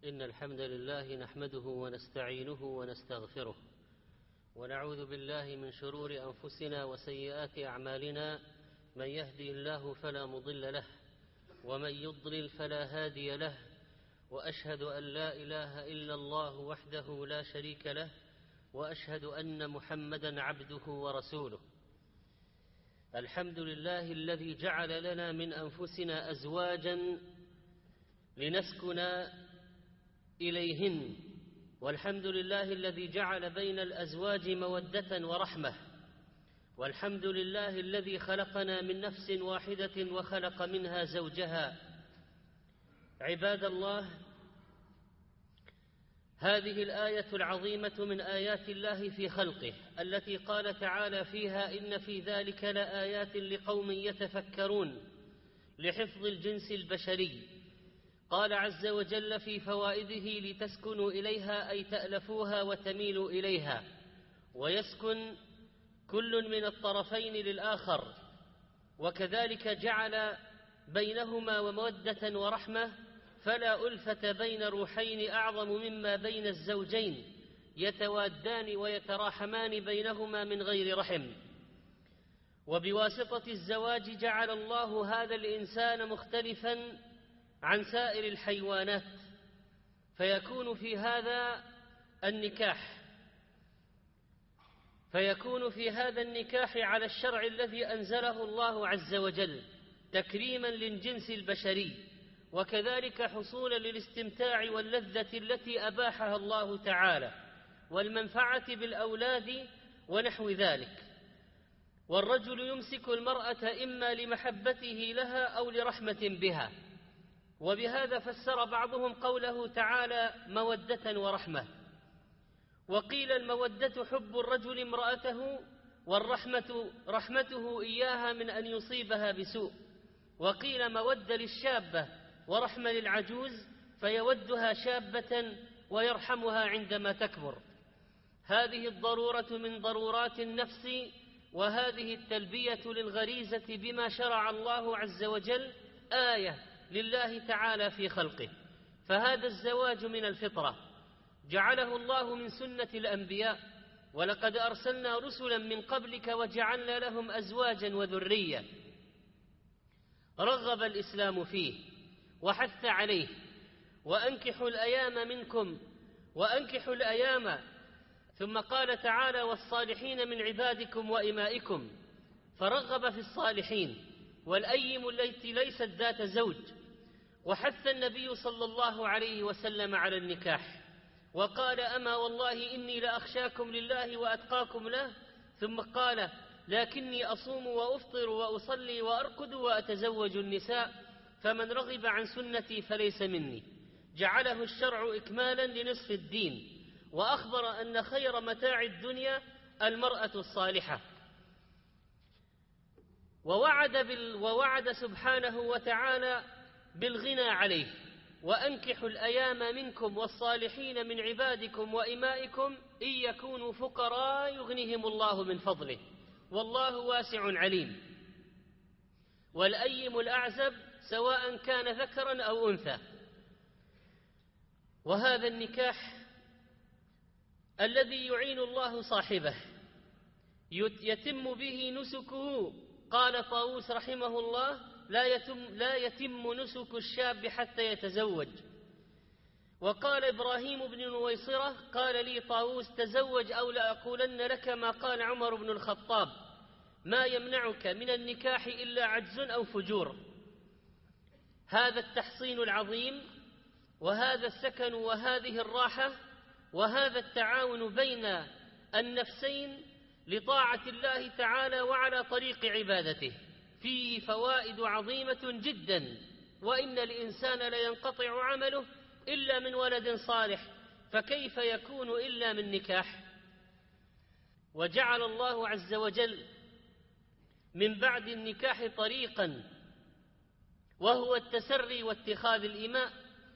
إن الحمد لله نحمده ونستعينه ونستغفره ونعوذ بالله من شرور أنفسنا وسيئات أعمالنا. من يهدي الله فلا مضل له ومن يضلل فلا هادي له، وأشهد أن لا إله إلا الله وحده لا شريك له، وأشهد أن محمدا عبده ورسوله. الحمد لله الذي جعل لنا من أنفسنا أزواجا لنسكن إليهن، والحمد لله الذي جعل بين الأزواج مودة ورحمة، والحمد لله الذي خلقنا من نفس واحدة وخلق منها زوجها. عباد الله، هذه الآية العظيمة من آيات الله في خلقه التي قال تعالى فيها: إن في ذلك لآيات لقوم يتفكرون، لحفظ الجنس البشري. قال عز وجل في فوائده: لتسكنوا إليها، أي تألفوها وتميلوا إليها، ويسكن كل من الطرفين للآخر. وكذلك جعل بينهما مودة ورحمة، فلا ألفة بين روحين أعظم مما بين الزوجين، يتوادان ويتراحمان بينهما من غير رحم. وبواسطة الزواج جعل الله هذا الإنسان مختلفا عن سائر الحيوانات، فيكون في هذا النكاح على الشرع الذي أنزله الله عز وجل، تكريما للجنس البشري، وكذلك حصولا للاستمتاع واللذة التي أباحها الله تعالى، والمنفعة بالأولاد ونحو ذلك. والرجل يمسك المرأة إما لمحبته لها أو لرحمة بها، وبهذا فسر بعضهم قوله تعالى مودة ورحمة. وقيل المودة حب الرجل امرأته، والرحمة رحمته إياها من أن يصيبها بسوء. وقيل مودة للشابة ورحمة للعجوز، فيودها شابة ويرحمها عندما تكبر. هذه الضرورة من ضرورات النفس، وهذه التلبية للغريزة بما شرع الله عز وجل آية لله تعالى في خلقه. فهذا الزواج من الفطرة جعله الله من سنة الأنبياء، ولقد أرسلنا رسلا من قبلك وجعلنا لهم أزواجا وذرية. رغب الإسلام فيه وحث عليه: وأنكحوا الأيام منكم وأنكحوا الأيام. ثم قال تعالى: والصالحين من عبادكم وإمائكم، فرغب في الصالحين والأيم التي ليست ذات زوج. وحث النبي صلى الله عليه وسلم على النكاح، وقال: أما والله إني لأخشاكم لله وأتقاكم له. ثم قال: لكني أصوم وأفطر وأصلي وأرقد وأتزوج النساء، فمن رغب عن سنتي فليس مني. جعله الشرع إكمالا لنصف الدين، وأخبر أن خير متاع الدنيا المرأة الصالحة. ووعد سبحانه وتعالى بالغنى عليه: وأنكحوا الأيام منكم والصالحين من عبادكم وإمائكم إن يكونوا فقراء يغنيهم الله من فضله والله واسع عليم. والأيم الأعزب سواء كان ذكرا أو أنثى. وهذا النكاح الذي يعين الله صاحبه يتم به نسكه. قال طاووس رحمه الله: لا يتم نسك الشاب حتى يتزوج. وقال إبراهيم بن نويصرة: قال لي طاووس: تزوج أو لأقولن لك ما قال عمر بن الخطاب: ما يمنعك من النكاح إلا عجز أو فجور. هذا التحصين العظيم، وهذا السكن، وهذه الراحة، وهذا التعاون بين النفسين لطاعة الله تعالى وعلى طريق عبادته فيه فوائد عظيمة جدا. وإن الإنسان لينقطع عمله إلا من ولد صالح، فكيف يكون إلا من نكاح؟ وجعل الله عز وجل من بعد النكاح طريقا، وهو التسري واتخاذ الإماء،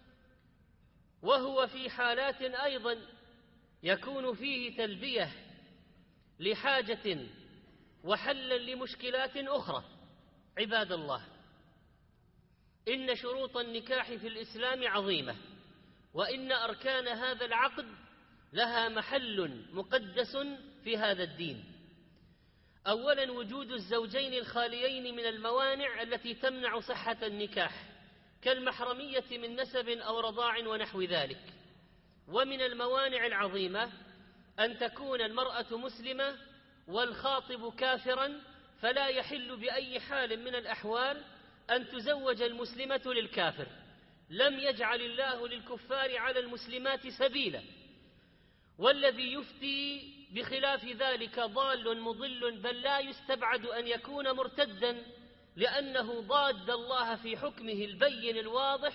وهو في حالات أيضا يكون فيه تلبية لحاجة وحلا لمشكلات أخرى. عباد الله، إن شروط النكاح في الإسلام عظيمة، وإن أركان هذا العقد لها محل مقدس في هذا الدين. أولا وجود الزوجين الخاليين من الموانع التي تمنع صحة النكاح كالمحرمية من نسب أو رضاع ونحو ذلك. ومن الموانع العظيمة أن تكون المرأة مسلمة والخاطب كافرا، فلا يحل بأي حال من الأحوال أن تزوج المسلمة للكافر. لم يجعل الله للكفار على المسلمات سبيلا، والذي يفتي بخلاف ذلك ضال مضل، بل لا يستبعد أن يكون مرتدا لأنه ضاد الله في حكمه البين الواضح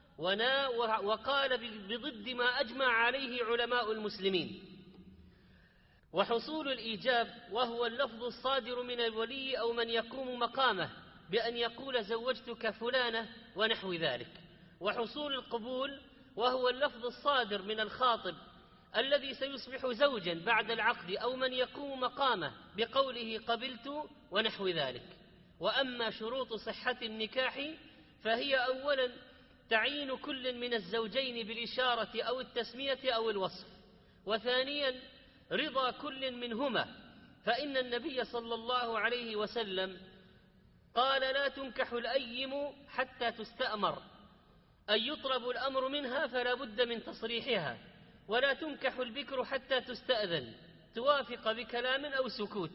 وقال بضد ما أجمع عليه علماء المسلمين. وحصول الإيجاب وهو اللفظ الصادر من الولي أو من يقوم مقامه بأن يقول زوجتك فلانة ونحو ذلك. وحصول القبول وهو اللفظ الصادر من الخاطب الذي سيصبح زوجا بعد العقد أو من يقوم مقامه بقوله قبلت ونحو ذلك. وأما شروط صحة النكاح فهي أولا تعيين كل من الزوجين بالإشارة أو التسمية أو الوصف، وثانيا رضا كل منهما، فإن النبي صلى الله عليه وسلم قال لا تنكح الأيم حتى تستأمر، أن يطلب الأمر منها فلا بد من تصريحها، ولا تنكح البكر حتى تستأذن توافق بكلام أو سكوت.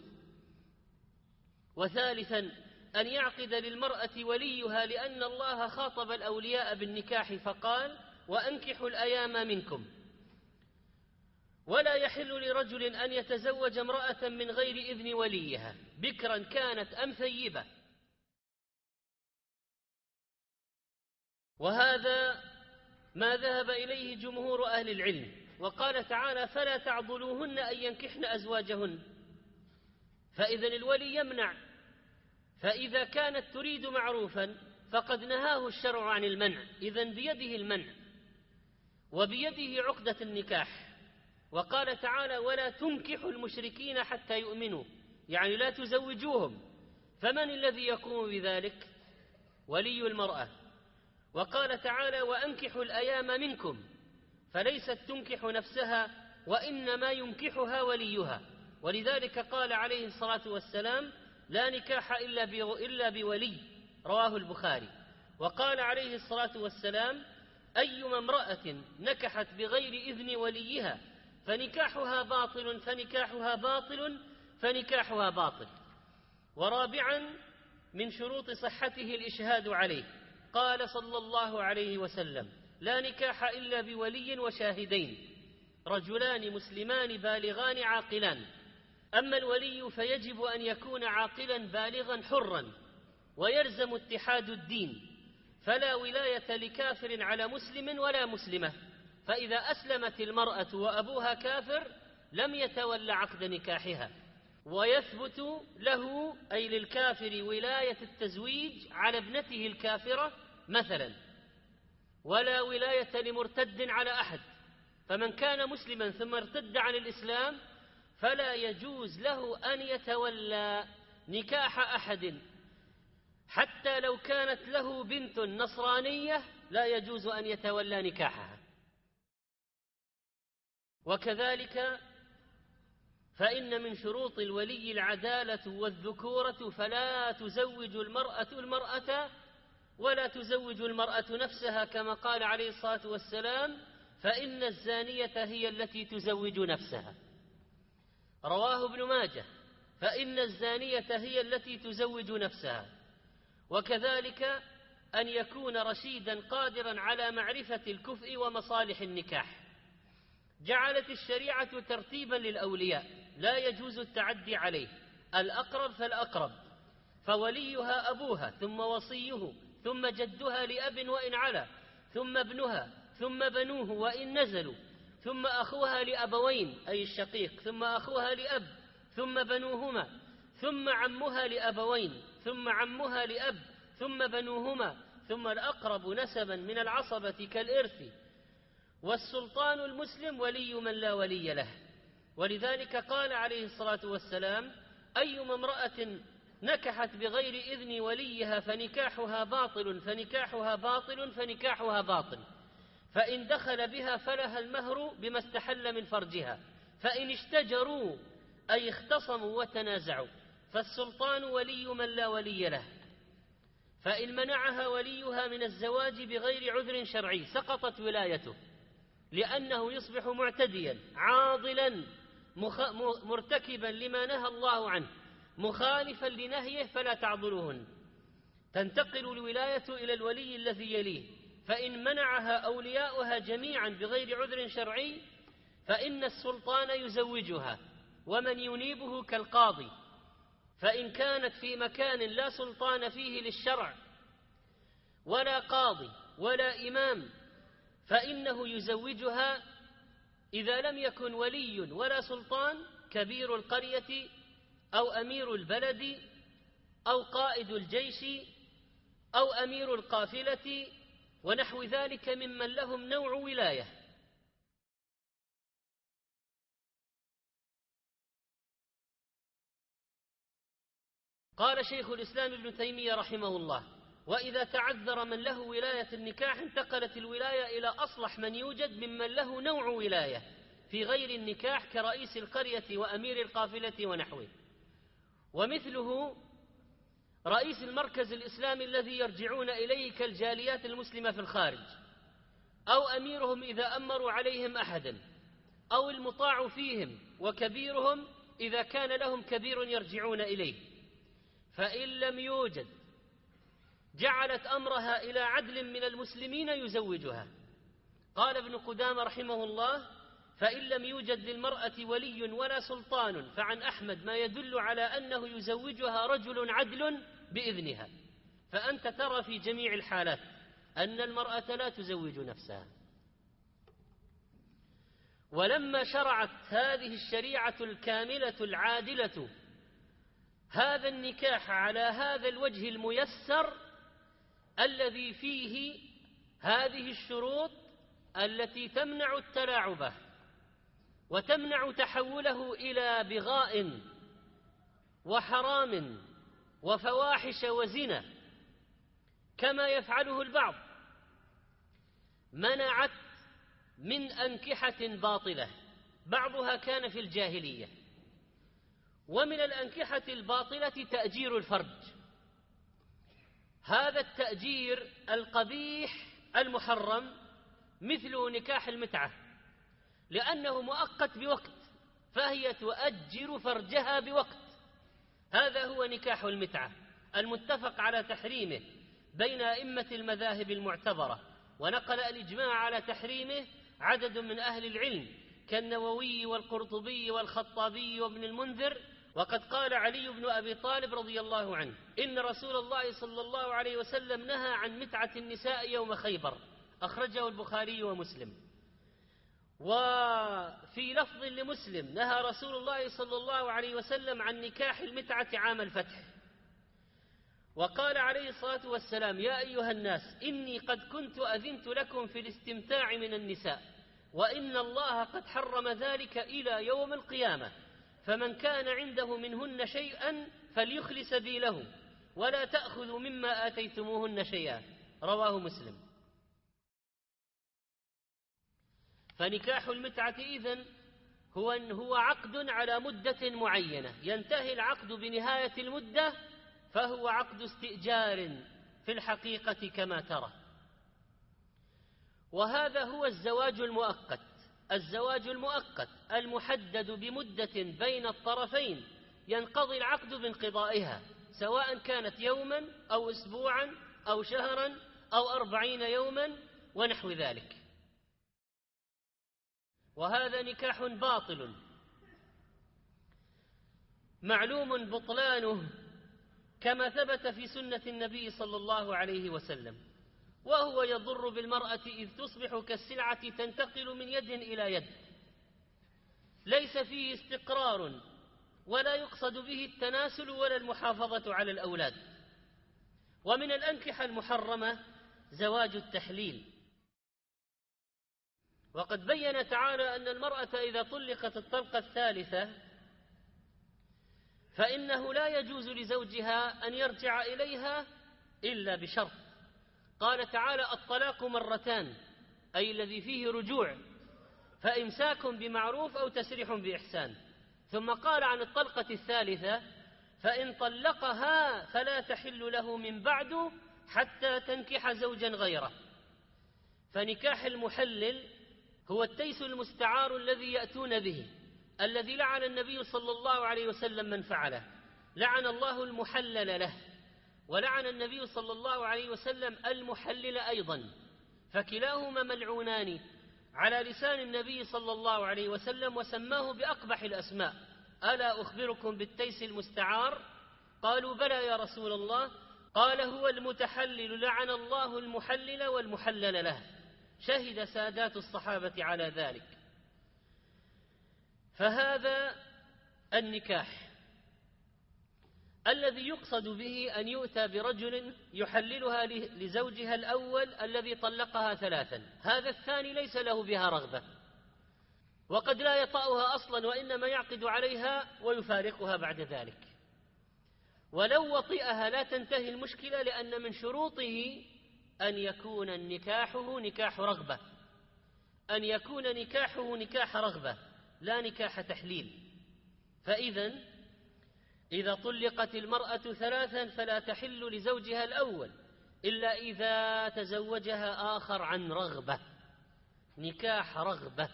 وثالثا أن يعقد للمرأة وليها، لأن الله خاطب الأولياء بالنكاح فقال وأنكحوا الأيام منكم. ولا يحل لرجل أن يتزوج امرأة من غير إذن وليها بكرا كانت أم ثيبة. وهذا ما ذهب إليه جمهور أهل العلم. وقال تعالى فلا تعضلوهن أن ينكحن أزواجهن، فإذن الولي يمنع. فإذا كانت تريد معروفا فقد نهاه الشرع عن المنع، إذن بيده المنع وبيده عقدة النكاح. وقال تعالى ولا تنكحوا المشركين حتى يؤمنوا، يعني لا تزوجوهم. فمن الذي يقوم بذلك؟ ولي المرأة. وقال تعالى وأنكحوا الأيام منكم، فليست تنكح نفسها وإنما ينكحها وليها. ولذلك قال عليه الصلاة والسلام لا نكاح إلا بولي، رواه البخاري. وقال عليه الصلاة والسلام أيما امرأة نكحت بغير إذن وليها فنكاحها باطل فنكاحها باطل فنكاحها باطل. ورابعا من شروط صحته الإشهاد عليه، قال صلى الله عليه وسلم لا نكاح إلا بولي وشاهدين رجلان مسلمان بالغان عاقلان. أما الولي فيجب أن يكون عاقلا بالغا حرا، ويلزم اتحاد الدين، فلا ولاية لكافر على مسلم ولا مسلمة. فإذا أسلمت المرأة وأبوها كافر لم يتولى عقد نكاحها، ويثبت له أي للكافر ولاية التزويج على ابنته الكافرة مثلا، ولا ولاية لمرتد على أحد. فمن كان مسلما ثم ارتد عن الإسلام فلا يجوز له أن يتولى نكاح أحد، حتى لو كانت له بنت نصرانية لا يجوز أن يتولى نكاحها. وكذلك فإن من شروط الولي العدالة والذكورة، فلا تزوج المرأة ولا تزوج المرأة نفسها، كما قال عليه الصلاة والسلام فإن الزانية هي التي تزوج نفسها، رواه ابن ماجه، فإن الزانية هي التي تزوج نفسها. وكذلك أن يكون رشيدا قادرا على معرفة الكفء ومصالح النكاح. جعلت الشريعة ترتيبا للأولياء لا يجوز التعدي عليه، الأقرب فالأقرب، فوليها أبوها ثم وصيه ثم جدها لأب وإن علا، ثم ابنها ثم بنوه وإن نزلوا، ثم أخوها لأبوين أي الشقيق، ثم أخوها لأب، ثم بنوهما، ثم عمها لأبوين، ثم عمها لأب، ثم بنوهما، ثم الأقرب نسبا من العصبة كالإرث. والسلطان المسلم ولي من لا ولي له. ولذلك قال عليه الصلاة والسلام أيما امرأة نكحت بغير إذن وليها فنكاحها باطل فنكاحها باطل فنكاحها باطل. فإن دخل بها فلها المهر بما استحل من فرجها، فإن اشتجروا أي اختصموا وتنازعوا فالسلطان ولي من لا ولي له، فإن منعها وليها من الزواج بغير عذر شرعي سقطت ولايته، لأنه يصبح معتديا عاضلا مرتكبا لما نهى الله عنه مخالفا لنهيه فلا تعضلوهن، تنتقل الولاية إلى الولي الذي يليه. فإن منعها أولياؤها جميعا بغير عذر شرعي فإن السلطان يزوجها ومن ينيبه كالقاضي، فإن كانت في مكان لا سلطان فيه للشرع ولا قاضي ولا إمام فإنه يزوجها إذا لم يكن ولي ولا سلطان كبير القرية أو أمير البلد أو قائد الجيش أو أمير القافلة ونحو ذلك ممن لهم نوع ولاية. قال شيخ الإسلام ابن تيمية رحمه الله: وإذا تعذر من له ولاية النكاح انتقلت الولاية إلى أصلح من يوجد ممن له نوع ولاية في غير النكاح كرئيس القرية وأمير القافلة ونحوه، ومثله رئيس المركز الإسلامي الذي يرجعون إليه كالجاليات المسلمة في الخارج، أو أميرهم إذا أمروا عليهم أحدا، أو المطاع فيهم، وكبيرهم إذا كان لهم كبير يرجعون إليه. فإن لم يوجد جعلت أمرها إلى عدل من المسلمين يزوجها. قال ابن قدامة رحمه الله: فإن لم يوجد للمرأة ولي ولا سلطان فعن أحمد ما يدل على أنه يزوجها رجل عدل بإذنها. فأنت ترى في جميع الحالات أن المرأة لا تزوج نفسها. ولما شرعت هذه الشريعة الكاملة العادلة هذا النكاح على هذا الوجه الميسر الذي فيه هذه الشروط التي تمنع التلاعب وتمنع تحوله إلى بغاء وحرام وفواحش وزنا كما يفعله البعض، منعت من أنكحة باطلة بعضها كان في الجاهلية. ومن الأنكحة الباطلة تأجير الفرج، هذا التأجير القبيح المحرم مثل نكاح المتعة، لأنه مؤقت بوقت فهي تؤجر فرجها بوقت. هذا هو نكاح المتعة المتفق على تحريمه بين أئمة المذاهب المعتبرة، ونقل الإجماع على تحريمه عدد من أهل العلم كالنووي والقرطبي والخطابي وابن المنذر. وقد قال علي بن أبي طالب رضي الله عنه: إن رسول الله صلى الله عليه وسلم نهى عن متعة النساء يوم خيبر، أخرجه البخاري ومسلم. وفي لفظ لمسلم: نهى رسول الله صلى الله عليه وسلم عن نكاح المتعة عام الفتح. وقال عليه الصلاة والسلام: يا أيها الناس إني قد كنت أذنت لكم في الاستمتاع من النساء، وإن الله قد حرم ذلك إلى يوم القيامة، فمن كان عنده منهن شيئا فليخل سبيله ولا تأخذوا مما آتيتموهن شيئا، رواه مسلم. فنكاح المتعة إذن هو عقد على مدة معينة، ينتهي العقد بنهاية المدة، فهو عقد استئجار في الحقيقة كما ترى. وهذا هو الزواج المؤقت. الزواج المؤقت المحدد بمدة بين الطرفين ينقضي العقد بانقضائها، سواء كانت يوما أو أسبوعا أو شهرا أو 40 يوما ونحو ذلك. وهذا نكاح باطل معلوم بطلانه كما ثبت في سنة النبي صلى الله عليه وسلم، وهو يضر بالمرأة إذ تصبح كالسلعة تنتقل من يد إلى يد، ليس فيه استقرار ولا يقصد به التناسل ولا المحافظة على الأولاد. ومن الأنكحة المحرمة زواج التحليل، وقد بين تعالى أن المرأة إذا طلقت الطلقة الثالثة فإنه لا يجوز لزوجها أن يرجع إليها إلا بشرط. قال تعالى: الطلاق مرتان، أي الذي فيه رجوع، فإمساك بمعروف أو تسريح بإحسان. ثم قال عن الطلقة الثالثة: فإن طلقها فلا تحل له من بعد حتى تنكح زوجا غيره. فنكاح المحلل هو التيس المستعار الذي يأتون به، الذي لعن النبي صلى الله عليه وسلم من فعله، لعن الله المحلل له، ولعن النبي صلى الله عليه وسلم المحلل أيضا، فكلاهما ملعونان على لسان النبي صلى الله عليه وسلم، وسماه بأقبح الأسماء: ألا أخبركم بالتيس المستعار؟ قالوا: بلى يا رسول الله. قال: هو المتحلل، لعن الله المحلل والمحلل له. شهد سادات الصحابة على ذلك. فهذا النكاح الذي يقصد به أن يؤتى برجل يحللها لزوجها الأول الذي طلقها 3، هذا الثاني ليس له بها رغبة، وقد لا يطأها أصلا، وإنما يعقد عليها ويفارقها بعد ذلك. ولو وطئها لا تنتهي المشكلة، لأن من شروطه أن يكون نكاحه نكاح رغبة، أن يكون نكاحه نكاح رغبة لا نكاح تحليل. إذا طلقت المرأة 3 فلا تحل لزوجها الأول إلا إذا تزوجها آخر عن رغبة، نكاح رغبة،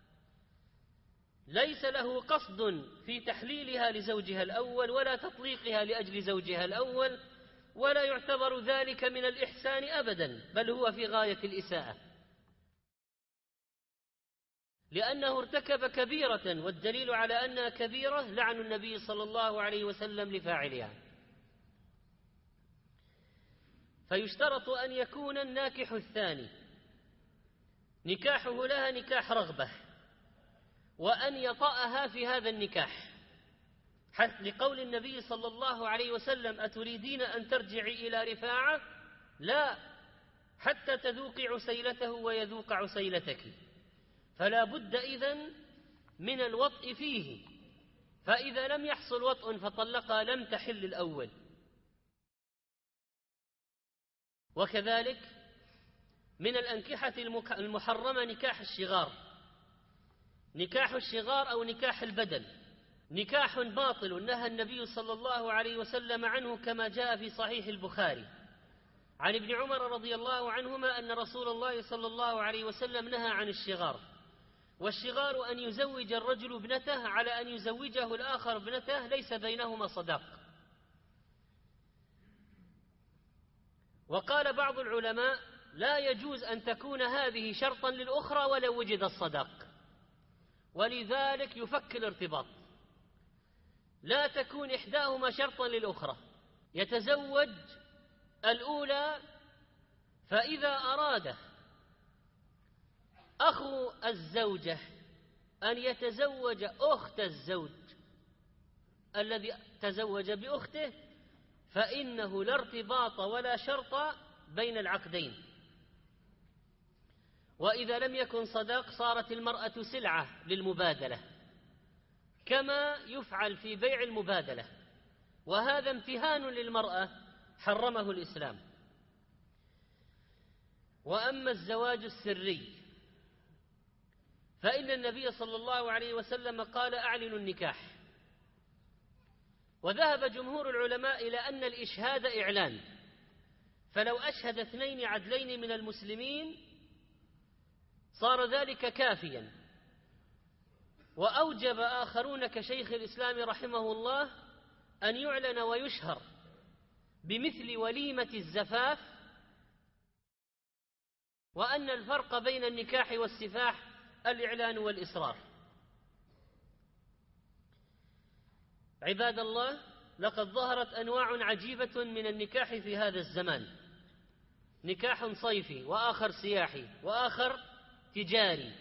ليس له قصد في تحليلها لزوجها الأول ولا تطليقها لأجل زوجها الأول، ولا يعتبر ذلك من الإحسان أبدا، بل هو في غاية الإساءة، لأنه ارتكب كبيرة، والدليل على أنها كبيرة لعن النبي صلى الله عليه وسلم لفاعلها. فيشترط أن يكون الناكح الثاني نكاحه لها نكاح رغبة، وأن يطأها في هذا النكاح، لقول النبي صلى الله عليه وسلم: أتريدين أن ترجعي إلى رفاعة؟ لا، حتى تذوقي عسيلته ويذوق عسيلتك. فلا بد إذن من الوطء فيه، فإذا لم يحصل وطء فطلقها لم تحل الأول. وكذلك من الأنكحة المحرمة نكاح الشغار، نكاح الشغار أو نكاح البدل، نكاح باطل نهى النبي صلى الله عليه وسلم عنه، كما جاء في صحيح البخاري عن ابن عمر رضي الله عنهما أن رسول الله صلى الله عليه وسلم نهى عن الشغار. والشغار أن يزوج الرجل ابنته على أن يزوجه الآخر ابنته ليس بينهما صداق. وقال بعض العلماء: لا يجوز أن تكون هذه شرطا للأخرى ولو وجد الصداق، ولذلك يفك الارتباط، لا تكون إحداهما شرطا للأخرى. يتزوج الأولى، فإذا أراد أخو الزوجة أن يتزوج أخت الزوج الذي تزوج بأخته، فإنه لا ارتباط ولا شرط بين العقدين. وإذا لم يكن صداق صارت المرأة سلعة للمبادلة، كما يفعل في بيع المبادلة، وهذا امتهان للمرأة حرمه الإسلام. وأما الزواج السري فإن النبي صلى الله عليه وسلم قال: أعلنوا النكاح. وذهب جمهور العلماء إلى أن الإشهاد إعلان، فلو أشهد 2 عدلين من المسلمين صار ذلك كافيا. وأوجب آخرون كشيخ الإسلام رحمه الله أن يعلن ويشهر بمثل وليمة الزفاف، وأن الفرق بين النكاح والسفاح الإعلان والإصرار. عباد الله، لقد ظهرت أنواع عجيبة من النكاح في هذا الزمان: نكاح صيفي، وآخر سياحي، وآخر تجاري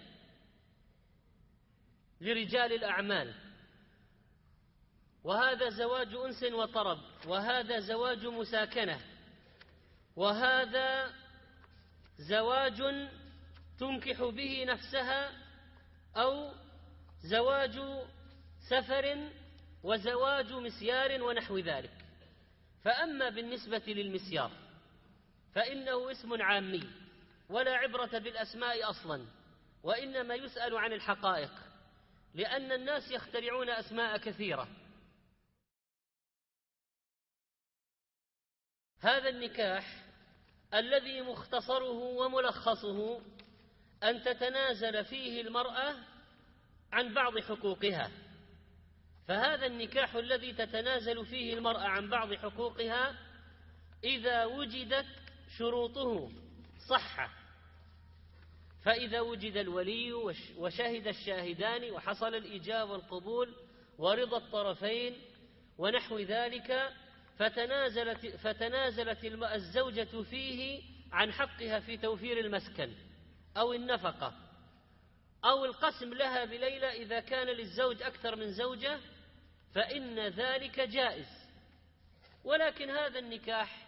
لرجال الأعمال، وهذا زواج أنس وطرب، وهذا زواج مساكنة، وهذا زواج تنكح به نفسها، أو زواج سفر، وزواج مسيار ونحو ذلك. فأما بالنسبة للمسيار فإنه اسم عامي، ولا عبرة بالأسماء أصلا، وإنما يسأل عن الحقائق، لأن الناس يخترعون أسماء كثيرة. هذا النكاح الذي مختصره وملخصه أن تتنازل فيه المرأة عن بعض حقوقها، فهذا النكاح الذي تتنازل فيه المرأة عن بعض حقوقها إذا وجدت شروطه صح، فإذا وجد الولي وشهد الشاهدان وحصل الإيجاب والقبول ورضا الطرفين ونحو ذلك، فتنازلت الزوجة فيه عن حقها في توفير المسكن أو النفقة أو القسم لها بليلة إذا كان للزوج أكثر من زوجة، فإن ذلك جائز. ولكن هذا النكاح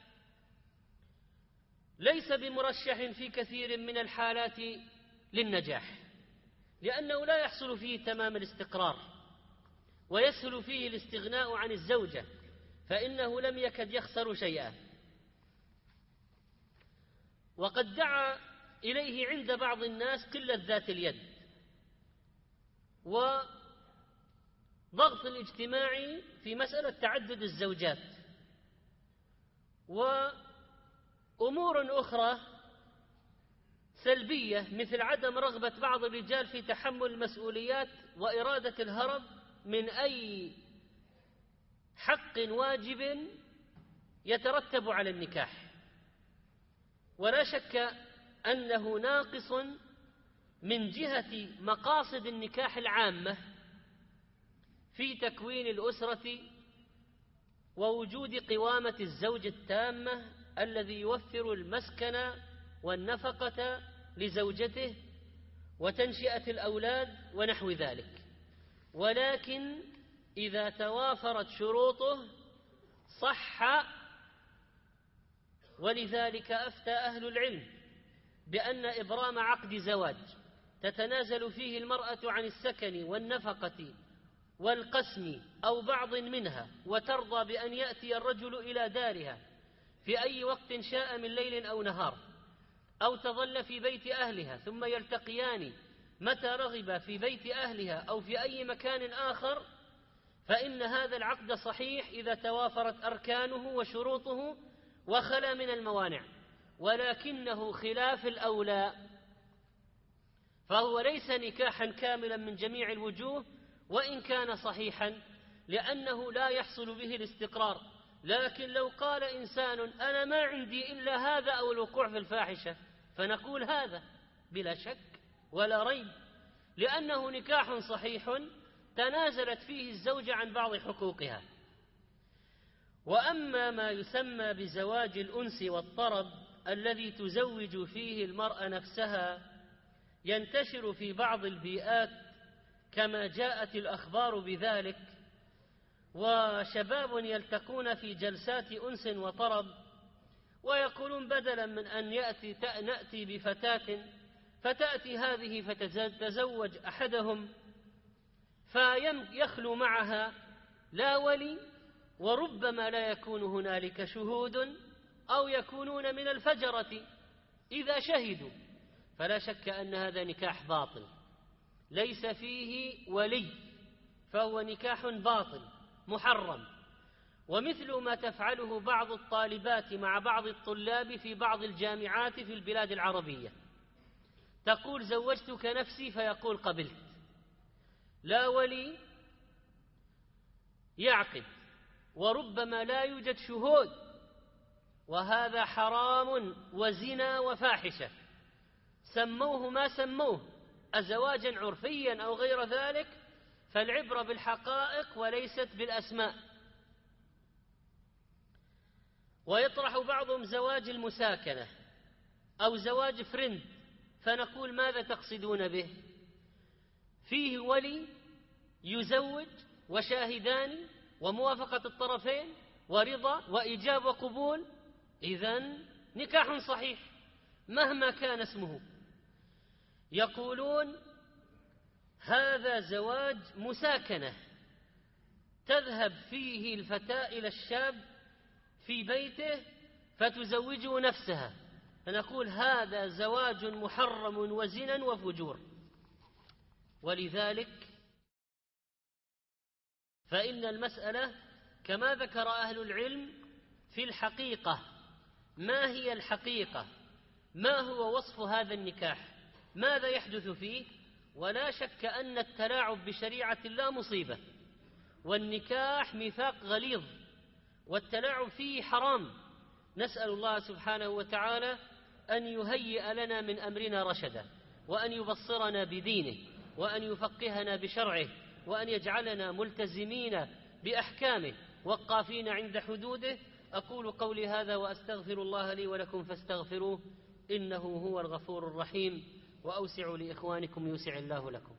ليس بمرشح في كثير من الحالات للنجاح، لأنه لا يحصل فيه تمام الاستقرار، ويسهل فيه الاستغناء عن الزوجة، فإنه لم يكد يخسر شيئا. وقد دعا إليه عند بعض الناس قلة ذات اليد وضغط الاجتماع في مسألة تعدد الزوجات وأمور أخرى سلبية، مثل عدم رغبة بعض الرجال في تحمل المسؤوليات وإرادة الهرب من أي حق واجب يترتب على النكاح. ولا شك أنه ناقص من جهة مقاصد النكاح العامة في تكوين الأسرة ووجود قوامة الزوج التامة الذي يوفر المسكن والنفقة لزوجته وتنشئة الأولاد ونحو ذلك. ولكن إذا توافرت شروطه صح. ولذلك أفتى أهل العلم بأن إبرام عقد زواج تتنازل فيه المرأة عن السكن والنفقة والقسم أو بعض منها، وترضى بأن يأتي الرجل إلى دارها في أي وقت شاء من ليل أو نهار، أو تظل في بيت أهلها ثم يلتقيان متى رغب في بيت أهلها أو في أي مكان آخر، فإن هذا العقد صحيح إذا توافرت أركانه وشروطه وخلا من الموانع. ولكنه خلاف الأولى، فهو ليس نكاحا كاملا من جميع الوجوه وإن كان صحيحا، لأنه لا يحصل به الاستقرار. لكن لو قال إنسان أنا ما عندي إلا هذا أو الوقوع في الفاحشة، فنقول هذا بلا شك ولا ريب، لأنه نكاح صحيح تنازلت فيه الزوجة عن بعض حقوقها. وأما ما يسمى بزواج الأنس والطرب الذي تزوج فيه المرأة نفسها، ينتشر في بعض البيئات كما جاءت الأخبار بذلك، وشباب يلتقون في جلسات أنس وطرب ويقولون بدلا من أن نأتي بفتاة فتأتي هذه فتتزوج أحدهم فيخلو معها لا ولي، وربما لا يكون هنالك شهود أو يكونون من الفجرة إذا شهدوا، فلا شك أن هذا نكاح باطل ليس فيه ولي، فهو نكاح باطل محرم. ومثل ما تفعله بعض الطالبات مع بعض الطلاب في بعض الجامعات في البلاد العربية، تقول زوجتك نفسي فيقول قبلت، لا ولي يعقد وربما لا يوجد شهود، وهذا حرام وزنا وفاحشة، سموه ما سموه أزواجا عرفيا أو غير ذلك، فالعبرة بالحقائق وليست بالأسماء. ويطرح بعضهم زواج المساكنة أو زواج فرند، فنقول ماذا تقصدون به؟ فيه ولي يزوج وشاهدان وموافقة الطرفين ورضا وإيجاب وقبول، إذن نكاح صحيح مهما كان اسمه. يقولون هذا زواج مساكنة، تذهب فيه الفتاة إلى الشاب في بيته فتزوجه نفسها فنقول هذا زواج محرم وزنا وفجور. ولذلك فإن المسألة كما ذكر أهل العلم في الحقيقة. ما هي الحقيقة؟ ما هو وصف هذا النكاح؟ ماذا يحدث فيه؟ ولا شك أن التلاعب بشريعة الله مصيبة، والنكاح ميثاق غليظ، والتلاعب فيه حرام. نسأل الله سبحانه وتعالى أن يهيئ لنا من أمرنا رشدا، وأن يبصرنا بدينه، وأن يفقهنا بشرعه، وأن يجعلنا ملتزمين بأحكامه وقافين عند حدوده. أقول قولي هذا وأستغفر الله لي ولكم فاستغفروه إنه هو الغفور الرحيم. وأوسعوا لإخوانكم يوسع الله لكم.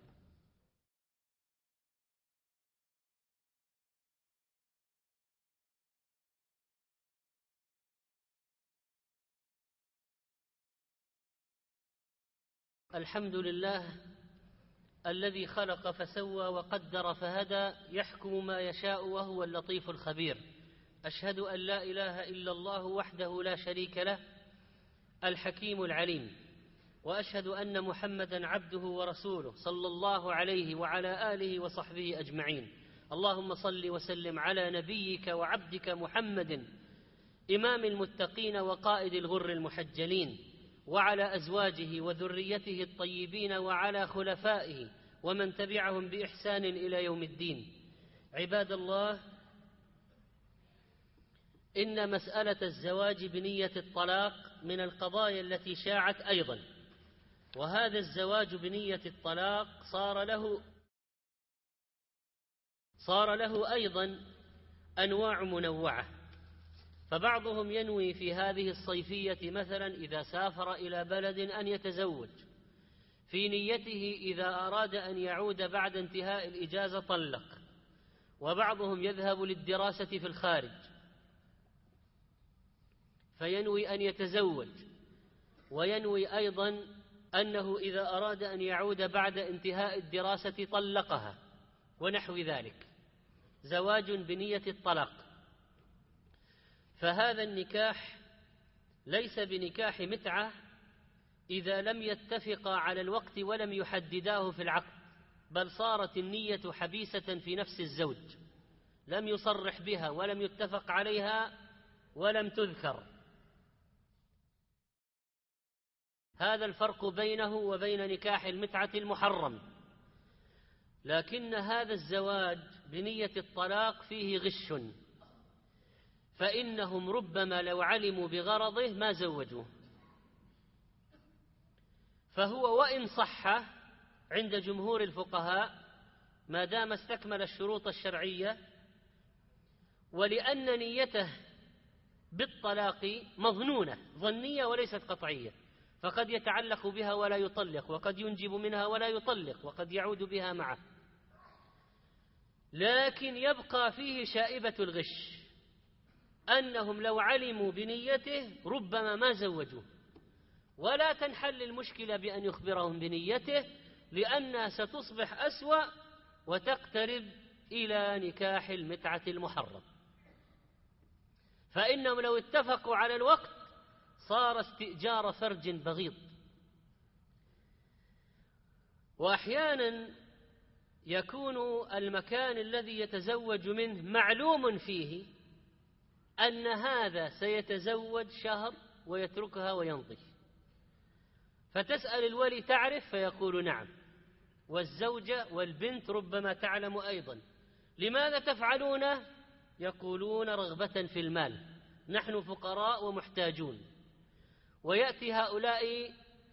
الحمد لله الذي خلق فسوى وقدر فهدى، يحكم ما يشاء وهو اللطيف الخبير. أشهد أن لا إله إلا الله وحده لا شريك له الحكيم العليم، وأشهد أن محمدا عبده ورسوله صلى الله عليه وعلى آله وصحبه أجمعين. اللهم صل وسلم على نبيك وعبدك محمد إمام المتقين وقائد الغر المحجلين، وعلى أزواجه وذريته الطيبين، وعلى خلفائه ومن تبعهم بإحسان إلى يوم الدين. عباد الله، إن مسألة الزواج بنية الطلاق من القضايا التي شاعت أيضا، وهذا الزواج بنية الطلاق صار له أيضا أنواع منوعة. فبعضهم ينوي في هذه الصيفية مثلا إذا سافر إلى بلد أن يتزوج، في نيته إذا أراد أن يعود بعد انتهاء الإجازة طلق. وبعضهم يذهب للدراسة في الخارج فينوي أن يتزوج، وينوي أيضا أنه إذا أراد أن يعود بعد انتهاء الدراسة طلقها، ونحو ذلك. زواج بنية الطلاق. فهذا النكاح ليس بنكاح متعة إذا لم يتفقا على الوقت ولم يحدداه في العقد، بل صارت النية حبيسة في نفس الزوج، لم يصرح بها ولم يتفق عليها ولم تذكر. هذا الفرق بينه وبين نكاح المتعة المحرم. لكن هذا الزواج بنية الطلاق فيه غش، فإنهم ربما لو علموا بغرضه ما زوجوه. فهو وإن صح عند جمهور الفقهاء ما دام استكمل الشروط الشرعية، ولأن نيته بالطلاق مظنونة ظنية وليست قطعية، فقد يتعلق بها ولا يطلق، وقد ينجب منها ولا يطلق، وقد يعود بها معه. لكن يبقى فيه شائبة الغش، أنهم لو علموا بنيته ربما ما زوجوه. ولا تنحل المشكلة بأن يخبرهم بنيته، لأنها ستصبح أسوأ وتقترب إلى نكاح المتعة المحرم. فإنهم لو اتفقوا على الوقت صار استئجار فرج بغيض. وأحيانا يكون المكان الذي يتزوج منه معلوم فيه أن هذا سيتزوج شهر ويتركها ويمضي، فتسأل الولي تعرف؟ فيقول نعم، والزوجة والبنت ربما تعلم أيضا. لماذا تفعلونه؟ يقولون رغبة في المال، نحن فقراء ومحتاجون. ويأتي هؤلاء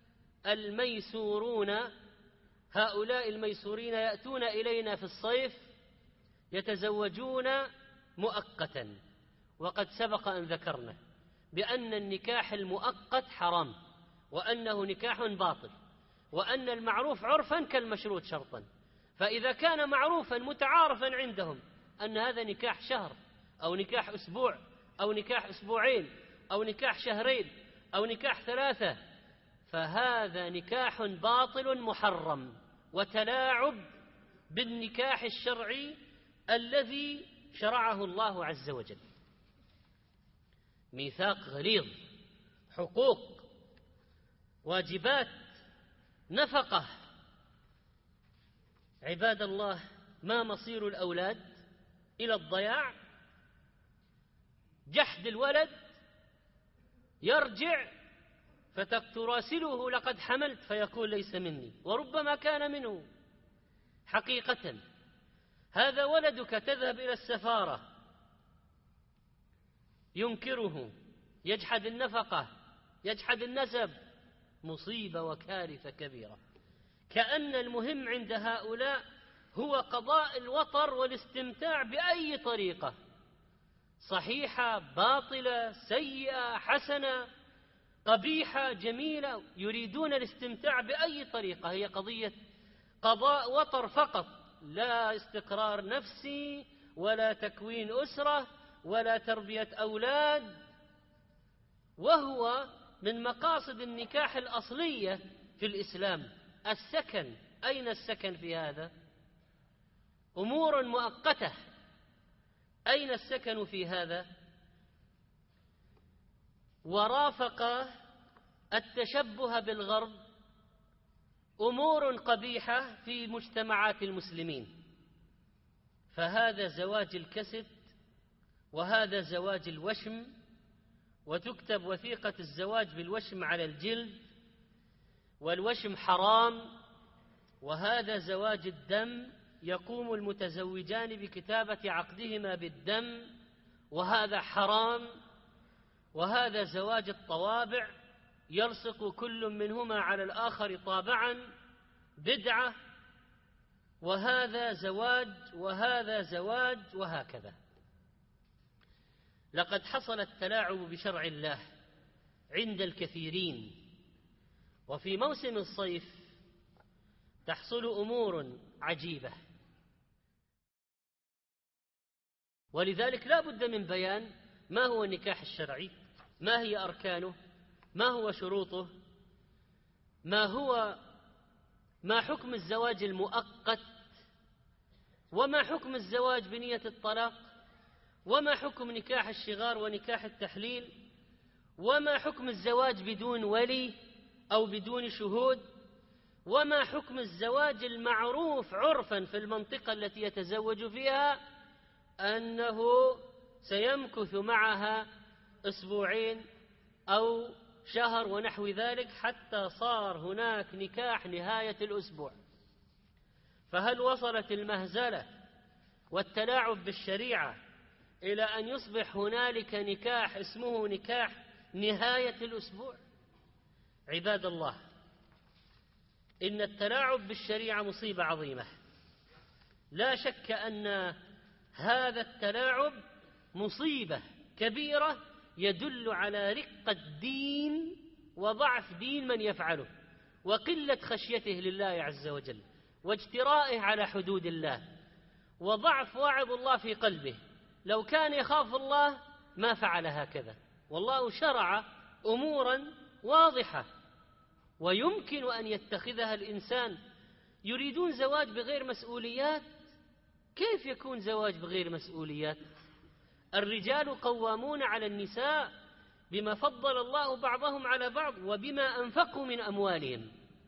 الميسورين يأتون إلينا في الصيف يتزوجون مؤقتا. وقد سبق أن ذكرنا بأن النكاح المؤقت حرام، وأنه نكاح باطل، وأن المعروف عرفا كالمشروط شرطا. فإذا كان معروفا متعارفا عندهم أن هذا نكاح شهر أو نكاح أسبوع أو نكاح أسبوعين أو نكاح شهرين أو نكاح 3، فهذا نكاح باطل محرم، وتلاعب بالنكاح الشرعي الذي شرعه الله عز وجل. ميثاق غليظ، حقوق واجبات، نفقة. عباد الله، ما مصير الأولاد؟ إلى الضياع. جحد الولد، يرجع فتراسله لقد حملت فيقول ليس مني، وربما كان منه حقيقة. هذا ولدك، تذهب إلى السفارة ينكره، يجحد النفقة، يجحد النسب، مصيبة وكارثة كبيرة. كأن المهم عند هؤلاء هو قضاء الوطر والاستمتاع بأي طريقة، صحيحة، باطلة، سيئة، حسنة، قبيحة، جميلة، يريدون الاستمتاع بأي طريقة. هي قضية قضاء وطر فقط، لا استقرار نفسي ولا تكوين أسرة ولا تربية أولاد. وهو من مقاصد النكاح الأصلية في الإسلام. السكن، أين السكن في هذا؟ أمور مؤقتة، أين السكن في هذا؟ ورافق التشبه بالغرب أمور قبيحة في مجتمعات المسلمين، فهذا زواج الكسد، وهذا زواج الوشم، وتكتب وثيقة الزواج بالوشم على الجلد، والوشم حرام. وهذا زواج الدم، يقوم المتزوجان بكتابة عقدهما بالدم، وهذا حرام. وهذا زواج الطوابع، يلصق كل منهما على الآخر طابعا، بدعة. وهذا زواج وهذا زواج، وهكذا. لقد حصل التلاعب بشرع الله عند الكثيرين، وفي موسم الصيف تحصل أمور عجيبة. ولذلك لا بد من بيان ما هو النكاح الشرعي، ما هي أركانه، ما هو شروطه، ما حكم الزواج المؤقت، وما حكم الزواج بنية الطلاق، وما حكم نكاح الشغار ونكاح التحليل، وما حكم الزواج بدون ولي أو بدون شهود، وما حكم الزواج المعروف عرفا في المنطقة التي يتزوج فيها أنه سيمكث معها أسبوعين أو شهر ونحو ذلك، حتى صار هناك نكاح نهاية الأسبوع. فهل وصلت المهزلة والتلاعب بالشريعة إلى أن يصبح هنالك نكاح اسمه نكاح نهاية الأسبوع؟ عباد الله، إن التلاعب بالشريعة مصيبة عظيمة. لا شك أن هذا التلاعب مصيبة كبيرة يدل على رقة دين وضعف دين من يفعله، وقلة خشيته لله عز وجل، واجترائه على حدود الله، وضعف وعظ الله في قلبه. لو كان يخاف الله ما فعل هكذا. والله شرع أمورا واضحة ويمكن أن يتخذها الإنسان. يريدون زواج بغير مسؤوليات؟ كيف يكون زواج بغير مسؤوليات؟ الرجال قوامون على النساء بما فضل الله بعضهم على بعض وبما أنفقوا من أموالهم.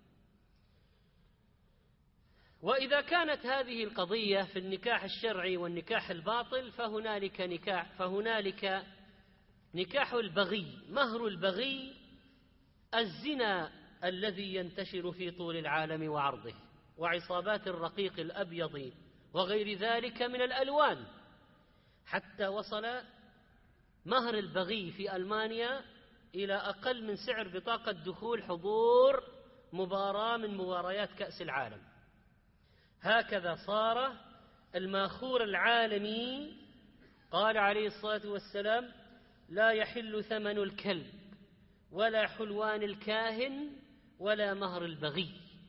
وإذا كانت هذه القضية في النكاح الشرعي والنكاح الباطل، فهنالك نكاح البغي. مهر البغي الزنا الذي ينتشر في طول العالم وعرضه، وعصابات الرقيق الأبيض وغير ذلك من الألوان، حتى وصل مهر البغي في ألمانيا إلى أقل من سعر بطاقة دخول حضور مباراة من مباريات كأس العالم. هكذا صار الماخور العالمي. قال عليه الصلاة والسلام: لا يحل ثمن الكلب ولا حلوان الكاهن ولا مهر البغي.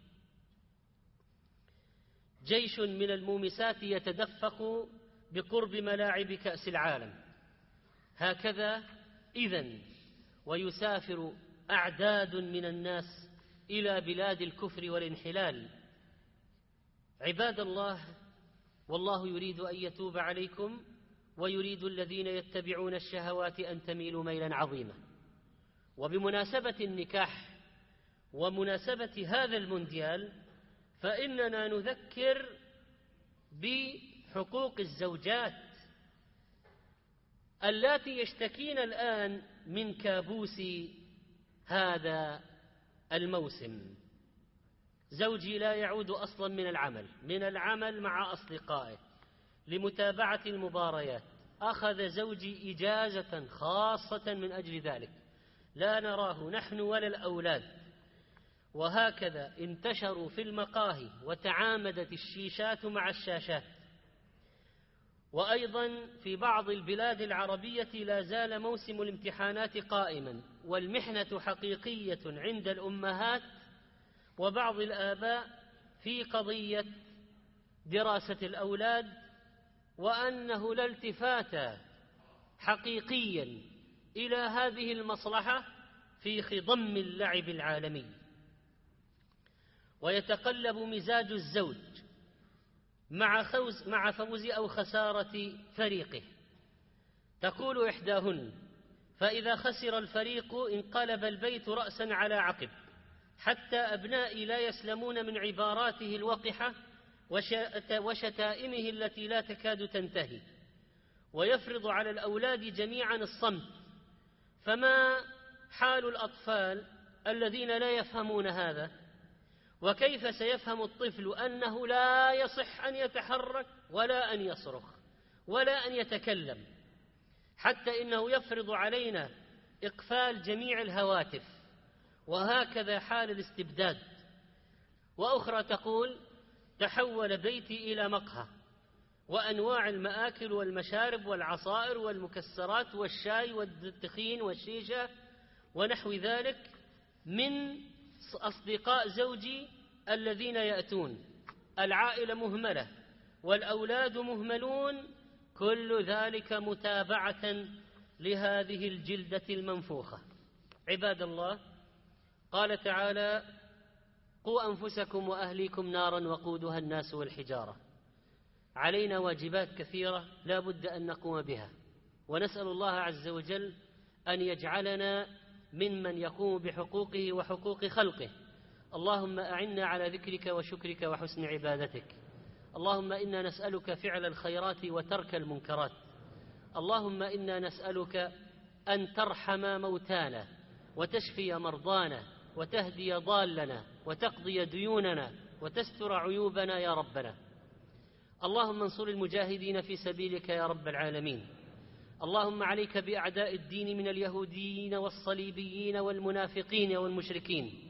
جيش من المومسات يتدفق بقرب ملاعب كأس العالم. هكذا إذن، ويسافر أعداد من الناس إلى بلاد الكفر والانحلال. عباد الله، والله يريد أن يتوب عليكم، ويريد الذين يتبعون الشهوات أن تميلوا ميلا عظيما. وبمناسبة النكاح ومناسبة هذا المونديال فإننا نذكر بحقوق الزوجات اللاتي يشتكين الآن من كابوس هذا الموسم. زوجي لا يعود أصلا من العمل مع أصدقائه لمتابعة المباريات، أخذ زوجي إجازة خاصة من أجل ذلك، لا نراه نحن ولا الأولاد، وهكذا انتشروا في المقاهي وتعامدت الشيشات مع الشاشات. وأيضا في بعض البلاد العربية لا زال موسم الامتحانات قائما، والمحنة حقيقية عند الأمهات وبعض الآباء في قضية دراسة الأولاد، وأنه لا التفات حقيقيا إلى هذه المصلحة في خضم اللعب العالمي. ويتقلب مزاج الزوج مع فوز أو خسارة فريقه. تقول إحداهن: فإذا خسر الفريق انقلب البيت رأسا على عقب، حتى أبنائي لا يسلمون من عباراته الوقحة وشتائمه التي لا تكاد تنتهي، ويفرض على الأولاد جميعا الصمت. فما حال الأطفال الذين لا يفهمون هذا؟ وكيف سيفهم الطفل أنه لا يصح أن يتحرك ولا أن يصرخ ولا أن يتكلم، حتى إنه يفرض علينا إقفال جميع الهواتف، وهكذا حال الاستبداد. وأخرى تقول: تحول بيتي إلى مقهى، وأنواع المآكل والمشارب والعصائر والمكسرات والشاي والتدخين والشيشة ونحو ذلك من أصدقاء زوجي الذين يأتون. العائلة مهملة والأولاد مهملون، كل ذلك متابعة لهذه الجلدة المنفوخة. عباد الله، قال تعالى: قوا أنفسكم وأهليكم نارا وقودها الناس والحجارة. علينا واجبات كثيرة لا بد أن نقوم بها، ونسأل الله عز وجل أن يجعلنا ممن يقوم بحقوقه وحقوق خلقه. اللهم أعنا على ذكرك وشكرك وحسن عبادتك. اللهم إنا نسألك فعل الخيرات وترك المنكرات. اللهم إنا نسألك أن ترحم موتانا وتشفي مرضانا وتهدي ضالنا وتقضي ديوننا وتستر عيوبنا يا ربنا. اللهم انصر المجاهدين في سبيلك يا رب العالمين. اللهم عليك بأعداء الدين من اليهوديين والصليبيين والمنافقين والمشركين.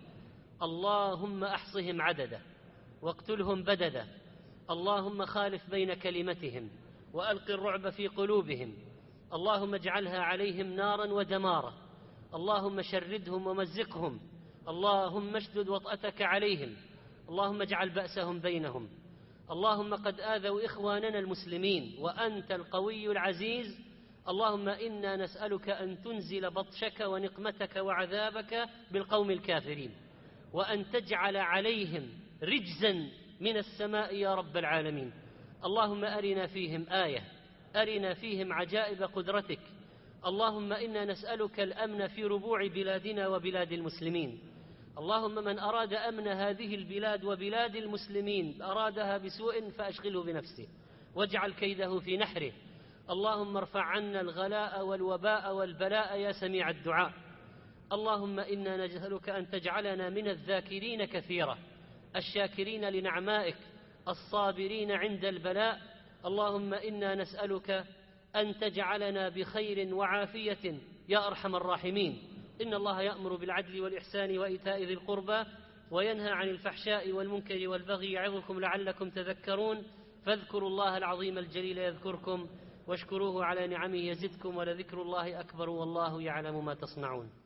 اللهم أحصهم عددا واقتلهم بددا. اللهم خالف بين كلمتهم وألق الرعب في قلوبهم. اللهم اجعلها عليهم نارا ودمارا. اللهم شردهم ومزقهم. اللهم اشدد وطأتك عليهم. اللهم اجعل بأسهم بينهم. اللهم قد آذوا إخواننا المسلمين وأنت القوي العزيز. اللهم إنا نسألك أن تنزل بطشك ونقمتك وعذابك بالقوم الكافرين، وأن تجعل عليهم رجزا من السماء يا رب العالمين. اللهم أرنا فيهم آية، أرنا فيهم عجائب قدرتك. اللهم إنا نسألك الأمن في ربوع بلادنا وبلاد المسلمين. اللهم من أراد أمن هذه البلاد وبلاد المسلمين أرادها بسوء فأشغله بنفسه واجعل كيده في نحره. اللهم ارفع عنا الغلاء والوباء والبلاء يا سميع الدعاء. اللهم إنا نسألك أن تجعلنا من الذاكرين كثيرا، الشاكرين لنعمائك، الصابرين عند البلاء. اللهم إنا نسألك أن تجعلنا بخير وعافية يا أرحم الراحمين. إن الله يأمر بالعدل والإحسان وإيتاء ذي القربى وينهى عن الفحشاء والمنكر والبغي يعظكم لعلكم تذكرون. فاذكروا الله العظيم الجليل يذكركم واشكروه على نعمه يزدكم ولذكر الله أكبر والله يعلم ما تصنعون.